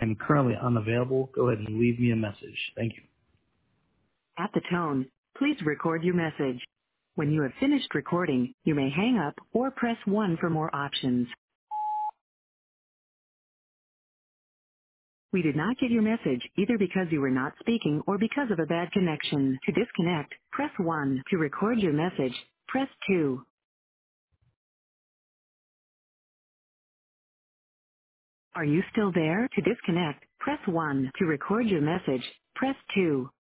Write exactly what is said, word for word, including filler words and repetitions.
am currently unavailable. Go ahead and leave me a message. Thank you. At the tone, please record your message. When you have finished recording, you may hang up or press one for more options. We did not get your message either because you were not speaking or because of a bad connection. To disconnect, press one. To record your message, press two. Are you still there? To disconnect, press one. To record your message, press two.